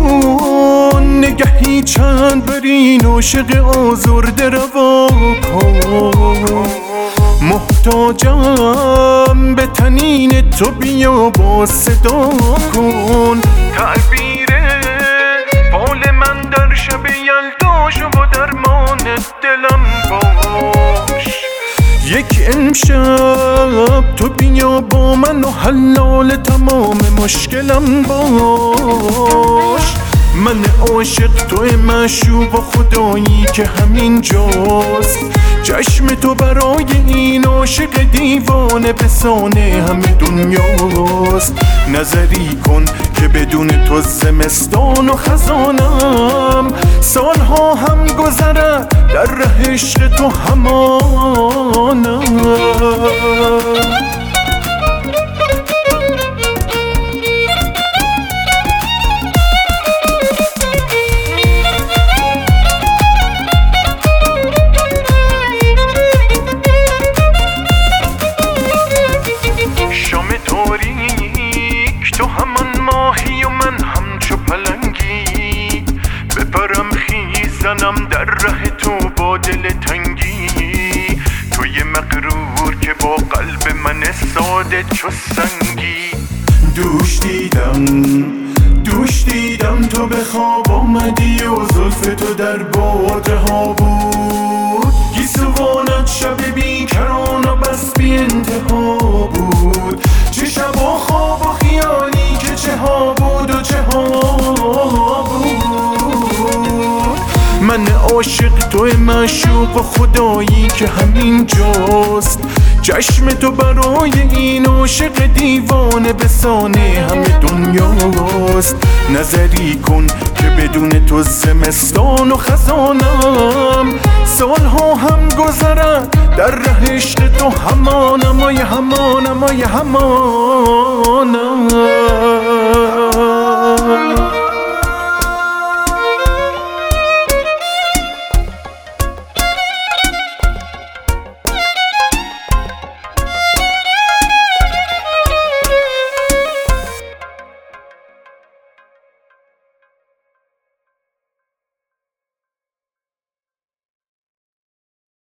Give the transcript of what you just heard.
کن، نگهی چند بر این عاشق آزرده روا کن. محتاجم به تنین تو، بیا با صدا کن. تعبیر فال من در شب یلدا شو و درمان دلم باش. یک امشب تو بیا با من و حلال تمام مشکلم باش. من عاشق توی معشوق و خدایی که همین جاست. چشم تو برای این عاشق دیوانه بسانه همه دنیاست. نظری کن که بدون تو زمستان و خزانم، سالها هم گذره در ره عشق تو همانم. تو همان ماهی و من همچو پلنگی، بپرم خیزنم در ره تو با دل تنگی. توی مغرور که با قلب من ساده چو سنگی. دوش دیدم تو به خواب آمدی و زلف تو در باده ها بود. گیسوانت شب بیکران و بس بی انتها بود. چه شب و خواب و خیالی که چه ها بود و چه ها بود. من عاشق توی معشوق و خدایی که همین جاست. چشم تو برای این عاشق دیوانه بسانه همه دنیاست. نظری کن که بدون تو زمستان و خزانم، سالها هم گذره در ره عشق تو همانم و همانم و همانم.